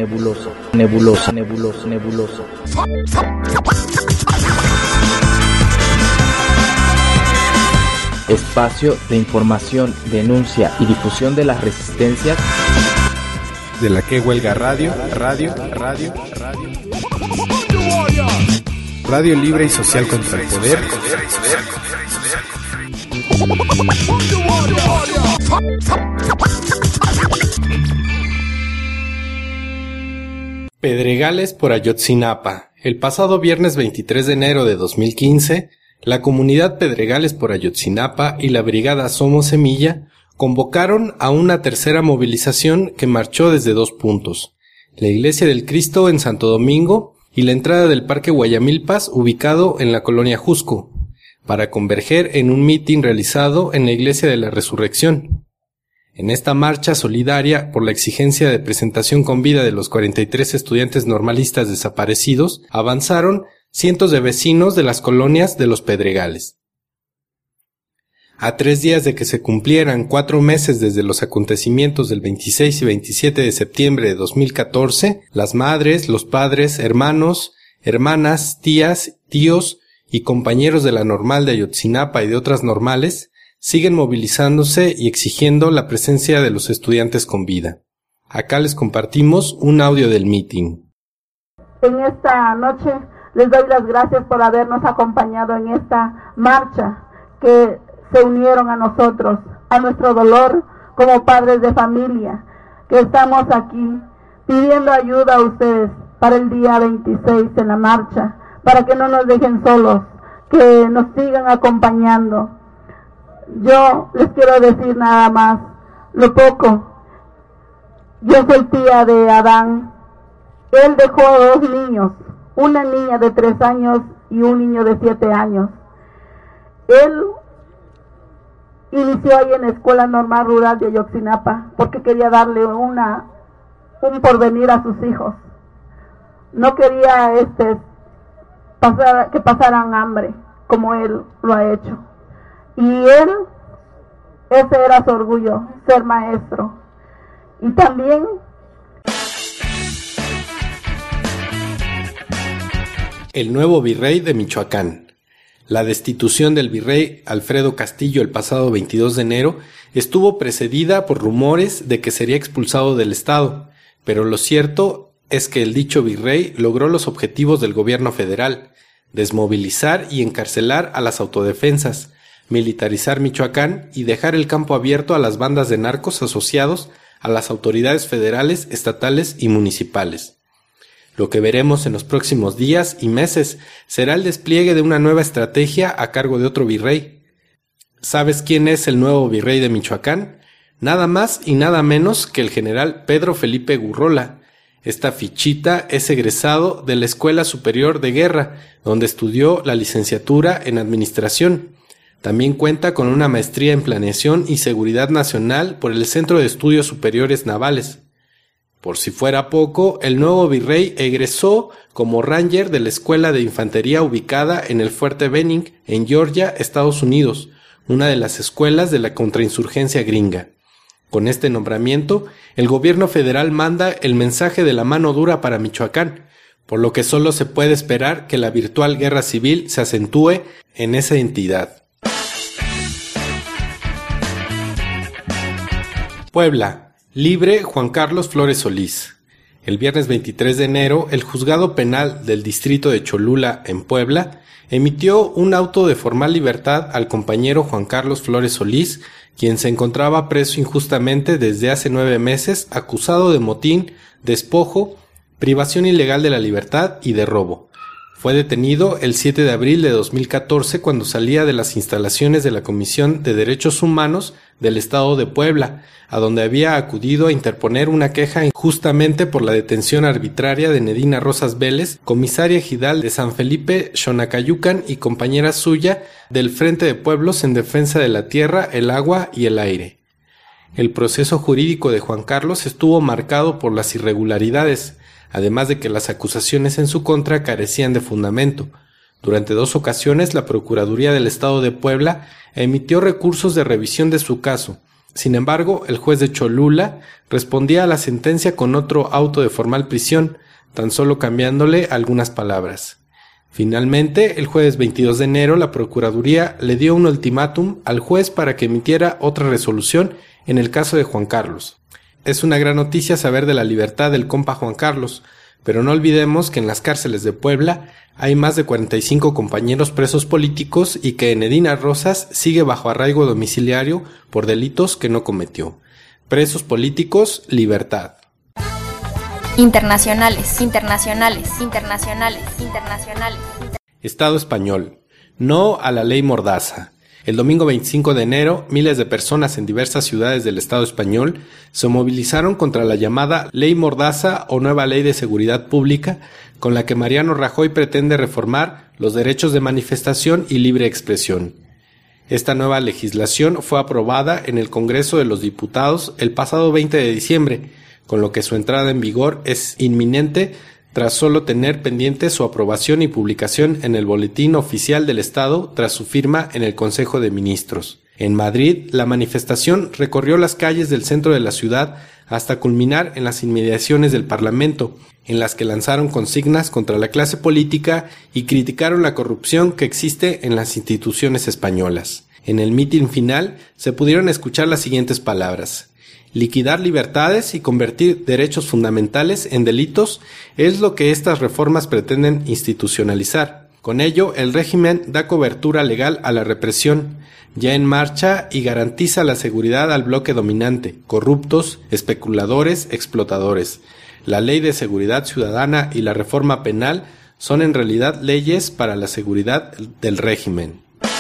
nebulosa, nebulosa, nebulosa, nebulosa. Espacio de información, denuncia y difusión de las resistencias de la que huelga radio libre y social contra el poder. Pedregales por Ayotzinapa. El pasado viernes 23 de enero de 2015, la comunidad Pedregales por Ayotzinapa y la brigada Somos Semilla convocaron a una tercera movilización que marchó desde dos puntos: la Iglesia del Cristo en Santo Domingo y la entrada del Parque Guayamilpas, ubicado en la colonia Jusco, para converger en un mitin realizado en la Iglesia de la Resurrección. En esta marcha solidaria por la exigencia de presentación con vida de los 43 estudiantes normalistas desaparecidos, avanzaron cientos de vecinos de las colonias de los Pedregales. A 3 días de que se cumplieran 4 meses desde los acontecimientos del 26 y 27 de septiembre de 2014, las madres, los padres, hermanos, hermanas, tías, tíos y compañeros de la normal de Ayotzinapa y de otras normales siguen movilizándose y exigiendo la presencia de los estudiantes con vida. Acá les compartimos un audio del mitin. En esta noche les doy las gracias por habernos acompañado en esta marcha, que se unieron a nosotros, a nuestro dolor como padres de familia, que estamos aquí pidiendo ayuda a ustedes para el día 26 en la marcha, para que no nos dejen solos, que nos sigan acompañando. Yo les quiero decir nada más, lo poco. Yo soy tía de Adán. Él dejó 2 niños, una niña de 3 años y un niño de 7 años. Él inició ahí en la Escuela Normal Rural de Ayotzinapa porque quería darle un porvenir a sus hijos. No quería que pasaran hambre como él lo ha hecho. Y ese era su orgullo, ser maestro. Y también el nuevo virrey de Michoacán. La destitución del virrey Alfredo Castillo el pasado 22 de enero estuvo precedida por rumores de que sería expulsado del estado, pero lo cierto es que el dicho virrey logró los objetivos del gobierno federal: desmovilizar y encarcelar a las autodefensas, militarizar Michoacán y dejar el campo abierto a las bandas de narcos asociados a las autoridades federales, estatales y municipales. Lo que veremos en los próximos días y meses será el despliegue de una nueva estrategia a cargo de otro virrey. ¿Sabes quién es el nuevo virrey de Michoacán? Nada más y nada menos que el general Pedro Felipe Gurrola. Esta fichita es egresado de la Escuela Superior de Guerra, donde estudió la licenciatura en Administración. También cuenta con una maestría en Planeación y Seguridad Nacional por el Centro de Estudios Superiores Navales. Por si fuera poco, el nuevo virrey egresó como Ranger de la Escuela de Infantería ubicada en el Fuerte Benning, en Georgia, Estados Unidos, una de las escuelas de la contrainsurgencia gringa. Con este nombramiento, el gobierno federal manda el mensaje de la mano dura para Michoacán, por lo que solo se puede esperar que la virtual guerra civil se acentúe en esa entidad. Puebla. Libre Juan Carlos Flores Solís. El viernes 23 de enero, el Juzgado Penal del Distrito de Cholula, en Puebla, emitió un auto de formal libertad al compañero Juan Carlos Flores Solís, quien se encontraba preso injustamente desde hace 9 meses, acusado de motín, despojo, privación ilegal de la libertad y de robo. Fue detenido el 7 de abril de 2014 cuando salía de las instalaciones de la Comisión de Derechos Humanos del Estado de Puebla, a donde había acudido a interponer una queja injustamente por la detención arbitraria de Nedina Rosas Vélez, comisaria ejidal de San Felipe, Xonacayucan y compañera suya del Frente de Pueblos en Defensa de la Tierra, el Agua y el Aire. El proceso jurídico de Juan Carlos estuvo marcado por las irregularidades, además de que las acusaciones en su contra carecían de fundamento. Durante 2 ocasiones, la Procuraduría del Estado de Puebla emitió recursos de revisión de su caso, Sin embargo, el juez de Cholula respondía a la sentencia con otro auto de formal prisión, tan solo cambiándole algunas palabras. Finalmente, el jueves 22 de enero, la Procuraduría le dio un ultimátum al juez para que emitiera otra resolución en el caso de Juan Carlos. Es una gran noticia saber de la libertad del compa Juan Carlos, pero no olvidemos que en las cárceles de Puebla hay más de 45 compañeros presos políticos y que Enedina Rosas sigue bajo arraigo domiciliario por delitos que no cometió. Presos políticos, libertad. Internacionales. Estado español. No a la ley Mordaza. El domingo 25 de enero, miles de personas en diversas ciudades del Estado español se movilizaron contra la llamada Ley Mordaza o Nueva Ley de Seguridad Pública, con la que Mariano Rajoy pretende reformar los derechos de manifestación y libre expresión. Esta nueva legislación fue aprobada en el Congreso de los Diputados el pasado 20 de diciembre, con lo que su entrada en vigor es inminente tras solo tener pendiente su aprobación y publicación en el Boletín Oficial del Estado tras su firma en el Consejo de Ministros. En Madrid, la manifestación recorrió las calles del centro de la ciudad hasta culminar en las inmediaciones del Parlamento, en las que lanzaron consignas contra la clase política y criticaron la corrupción que existe en las instituciones españolas. En el mitin final se pudieron escuchar las siguientes palabras: liquidar libertades y convertir derechos fundamentales en delitos es lo que estas reformas pretenden institucionalizar. Con ello, el régimen da cobertura legal a la represión ya en marcha y garantiza la seguridad al bloque dominante, corruptos, especuladores, explotadores. La Ley de Seguridad Ciudadana y la reforma penal son en realidad leyes para la seguridad del régimen.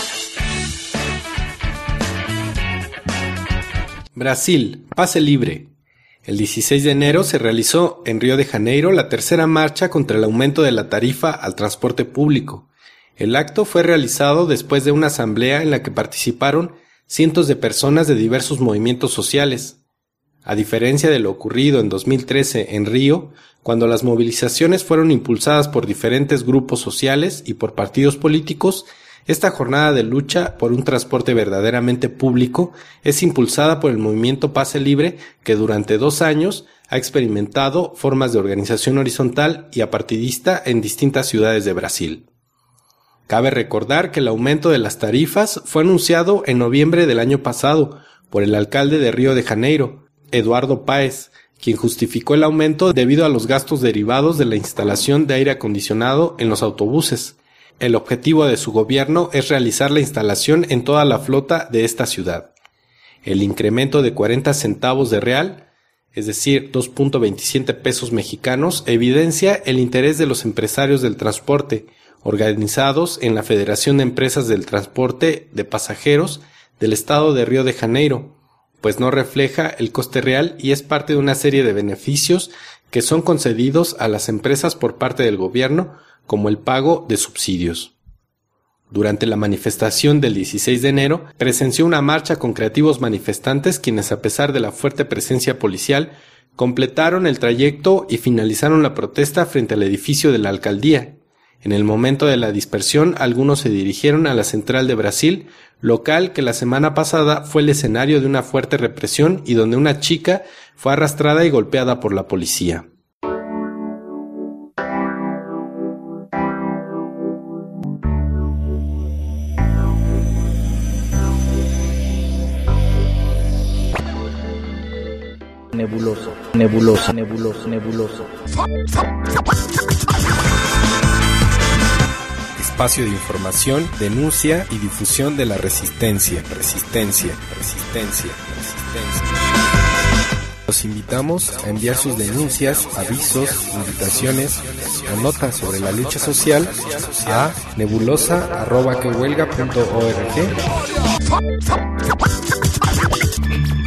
Brasil, pase libre. El 16 de enero se realizó en Río de Janeiro la tercera marcha contra el aumento de la tarifa al transporte público. El acto fue realizado después de una asamblea en la que participaron cientos de personas de diversos movimientos sociales. A diferencia de lo ocurrido en 2013 en Río, cuando las movilizaciones fueron impulsadas por diferentes grupos sociales y por partidos políticos, esta jornada de lucha por un transporte verdaderamente público es impulsada por el movimiento Pase Libre, que durante 2 años ha experimentado formas de organización horizontal y apartidista en distintas ciudades de Brasil. Cabe recordar que el aumento de las tarifas fue anunciado en noviembre del año pasado por el alcalde de Río de Janeiro, Eduardo Paes, quien justificó el aumento debido a los gastos derivados de la instalación de aire acondicionado en los autobuses. El objetivo de su gobierno es realizar la instalación en toda la flota de esta ciudad. El incremento de 40 centavos de real, es decir, 2.27 pesos mexicanos, evidencia el interés de los empresarios del transporte, organizados en la Federación de Empresas del Transporte de Pasajeros del Estado de Río de Janeiro, pues no refleja el coste real y es parte de una serie de beneficios que son concedidos a las empresas por parte del gobierno, como el pago de subsidios. Durante la manifestación del 16 de enero, presenció una marcha con creativos manifestantes quienes, a pesar de la fuerte presencia policial, completaron el trayecto y finalizaron la protesta frente al edificio de la alcaldía. En el momento de la dispersión, algunos se dirigieron a la Central de Brasil, local que la semana pasada fue el escenario de una fuerte represión y donde una chica fue arrastrada y golpeada por la policía. Nebuloso. Espacio de información, denuncia y difusión de la resistencia. Los invitamos a enviar sus denuncias, avisos, invitaciones o notas sobre la lucha social a nebulosa@quehuelga.org.